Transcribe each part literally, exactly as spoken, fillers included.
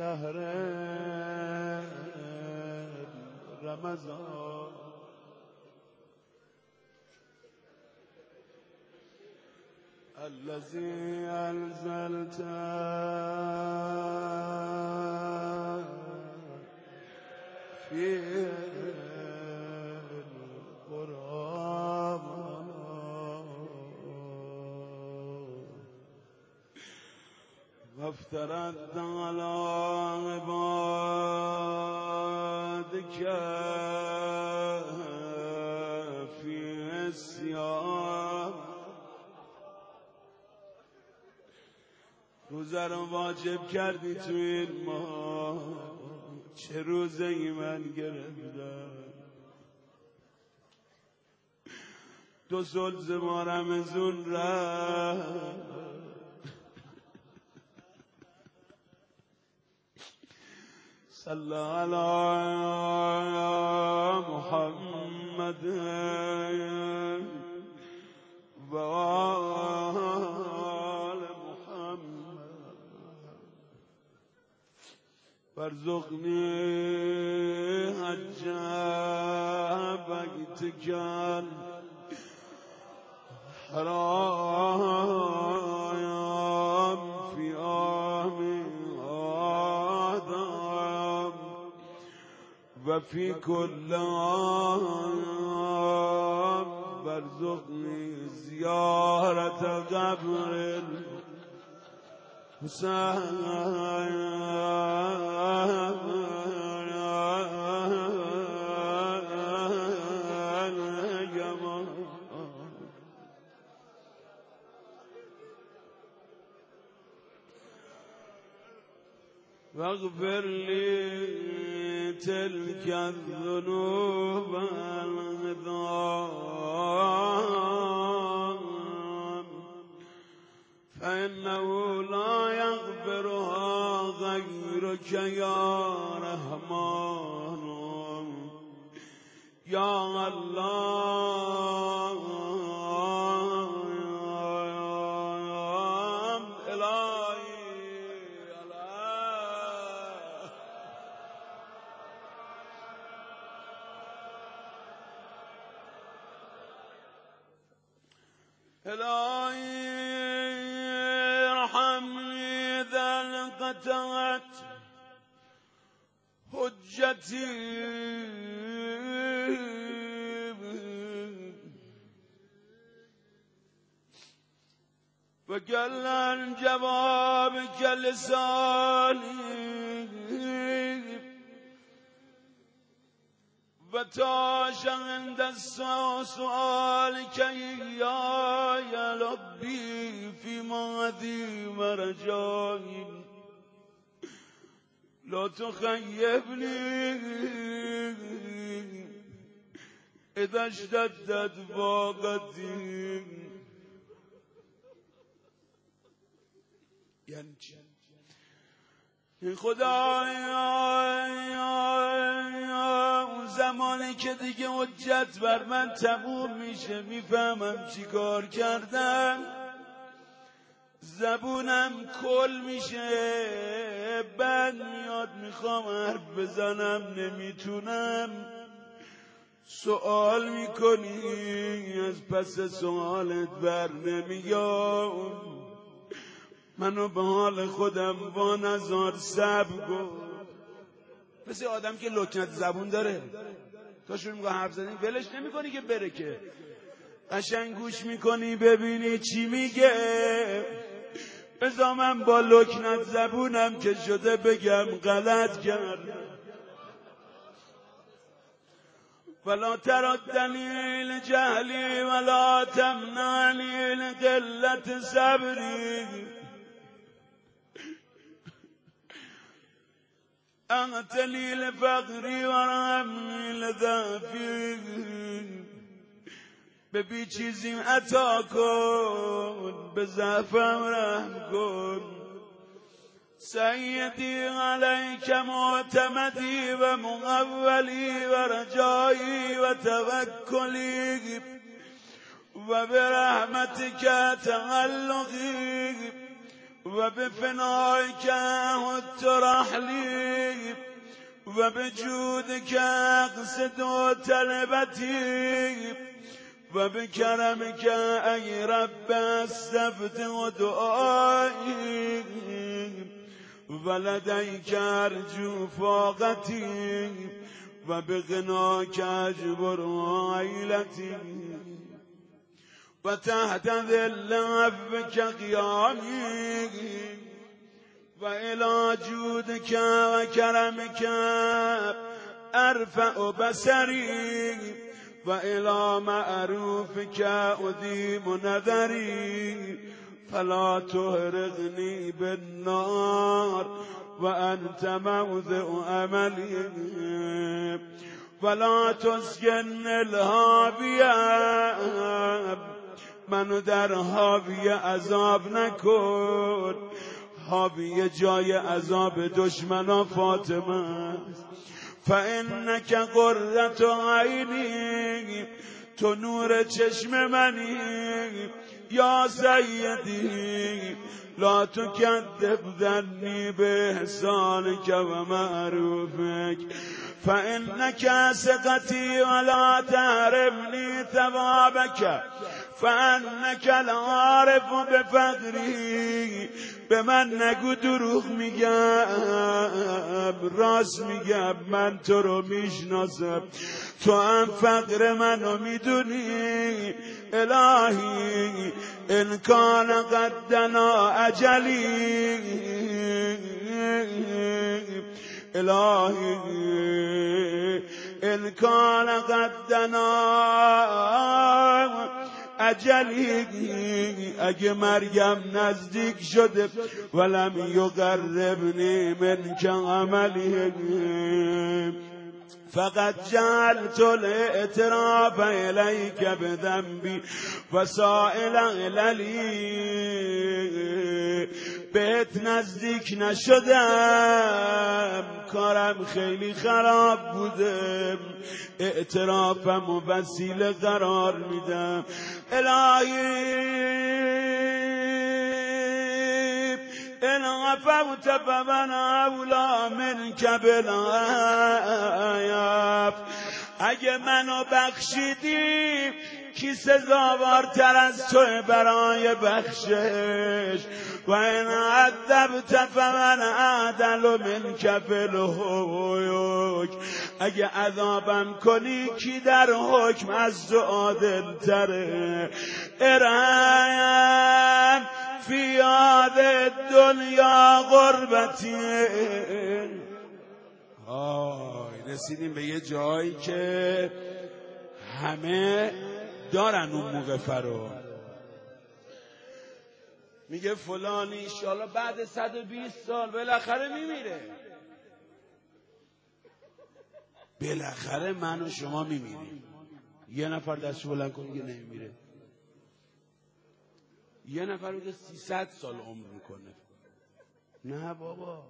شهر رمضان الذي أنزلت فيه القرآن وافترضت على عبادك في الصيام روزه رو واجب کردی تو این ماه چه روزه ای من گرفتم دو سلز ما رمزون رفت صلی علی محمد و آل محمد وارزقنی حج بیتک الحرام فی عام آدم و فی کل عام وارزقنی زیارت قبر حسین واغفر لي تلك الذنوب العظام فإنه لا يغفرها غيرك يا رحمن يا الله إلهي ارحمني إذا انقطعت حجتي وقل عن جوابك لساني وتاش عند سؤالك إياي ربي في ماضي ورجائي لا تخيبني إذا اشتدت فاقتي یعنی چی؟ خدایا اون زمانی که دیگه حجت بر من تموم میشه میفهمم چی کار کردم زبونم کل میشه بعد میاد میخوام حرف بزنم نمیتونم سوال میکنی از پس سوالت بر نمیام منو به حال خودم با نزار صبر کن مثل آدم که لکنت زبون داره تا شروع میگه حرف زدن ولش نمیکنی که بره که قشنگ گوش میکنی ببینی چی میگه بذار من با لکنت زبونم که شده بگم غلط کرد ولا تردنی لجهلی ولا تمنعنی لقلت صبری أغتني لفقري ورحمني لضعفي ببی چیزی عطا کن به ضعفم رحم کن سیدی علیک معتمدی و مقولی و رجایی و توکلی و برحمتک تعلقی و به فنایک هت رحلی و به جودک اقصد طلبتی و به کرمک ای رب استفتح دعایی و لدیک ارجو فاقتی و به غناک اجبر عیلتی و تحت ذل عفوک قیامی و الی جودک و کرمک ارفع بصری و الی معروفک ادیم نظری فلا تحرقنی بالنار و انت موضع عملی ولا تسکن الهاویه منو در حاویه عذاب نکن. حاویه جای عذاب دشمنا فاطمه است. فانک قرة عینی تو نور چشم منی یا سیدی لا تکذب ظنی به احسانک و معروفک فانک ثقتی ولا تحرمنی ثوابک فانک العارف بفقری. به من نگو دروغ میگم، راست میگم، من تو رو میشناسم، تو هم فقر منو میدونی. الهی ان کان قد دنا اجلی، الهی ان کان قد دنا اجلی، اگه مرگم نزدیک شده ولم یقربنی منک عملی فقط جعلت الاعتراف الیک بذنبی و سائل عللی. بهت نزدیک نشدم، کارم خیلی خراب بودم، اعترافم و وسیله قرار میدم. الهی ان عفوت فمن اولی منک بالعفو. اگه منو بخشیدی کی سزاوارتر از تو برای بخشش؟ و ان عذبت فمن اعدل منک فی الحکم. اگه عذابم کنی کی در حکم از تو عادل تره؟ ارحم فی هذه الدنیا غربتی. آی رسیدیم به یه جایی که همه دارن اون موقفه رو. میگه فلانی ایشالا بعد صد و بیست سال بالاخره میمیره. بالاخره من و شما میمیریم. یه نفر دستشو بلند کن میگه نمیمیره. یه نفر میگه سیصد سال عمر میکنه. نه بابا،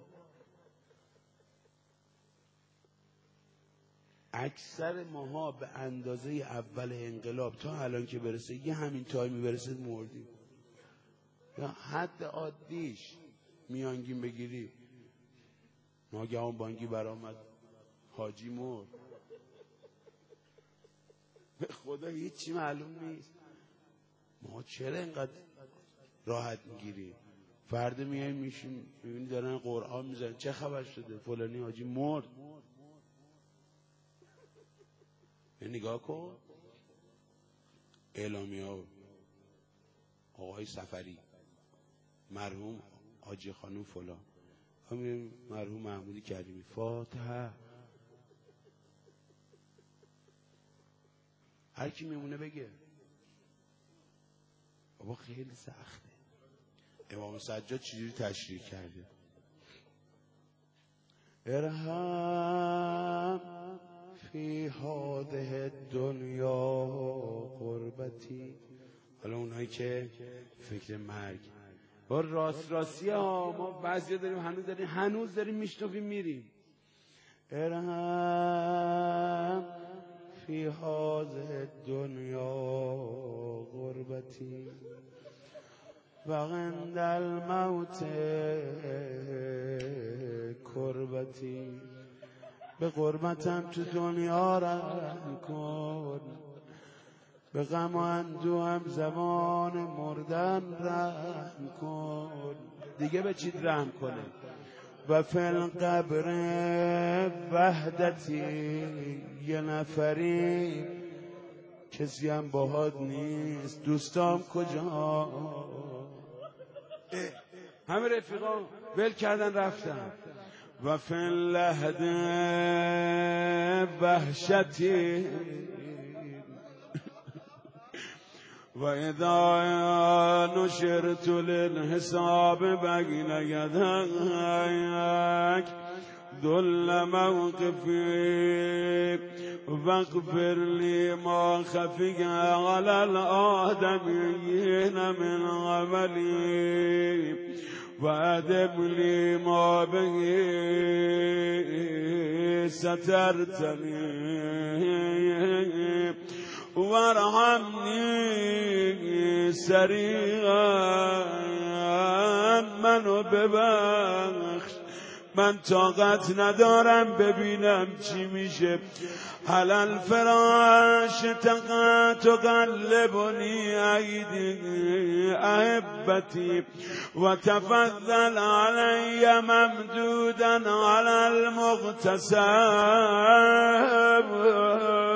اکثر ماها به اندازه اول انقلاب تا الان که برسه یه همین تایمی برسه مردیم. یا حد عادیش میانگین بگیری ناگهان بانگی برآمد حاجی مرد. به خدا هیچی معلوم نیست. ما چرا اینقدر راحت میگیریم؟ فردا میایم میشیم میبینی دارن قرآن میزنن چه خبر شده؟ فلانی حاجی مرد. نگاه کن اعلامیه ها. آقای سفری، مرحوم حاجی خانم فلان، مرحوم محمودی کریمی، فاتحه. هر کی میمونه بگه. بابا خیلی سخته. امام سجاد چجوری تشریح کرده؟ ارحم فی هذه الدنیا غربتی. حالا اونایی که فکر مرگ با راست راستی ها، ما بعضی داریم هنوز داریم هنوز داریم میشنویم میریم. ارحم فی هذه الدنیا غربتی. و عند الموت کربتی، به قربتم تو دنیا رحم کن، به غم و اندوهم زمان مردن رحم کن. دیگه به چی رحم کنه؟ و فی القبر وحدتی، یه نفری کسی هم باهات نیست، دوستام کجا؟ همه رفیقا ول کردن رفتن. و فی اللحد وحشتی، و اذا نشرت للحساب بین یدیک دل موقفی واغفر لی ما خفی علی الآدمین من عملی و ادم لی ما به سترتنی وارحمنی سریعا، منو ببخش، من طاقت ندارم ببینم چی میشه. حلال فراش تقت قلبنی ایدی احبتی و تفضل علی ممدودا علی المغتسب.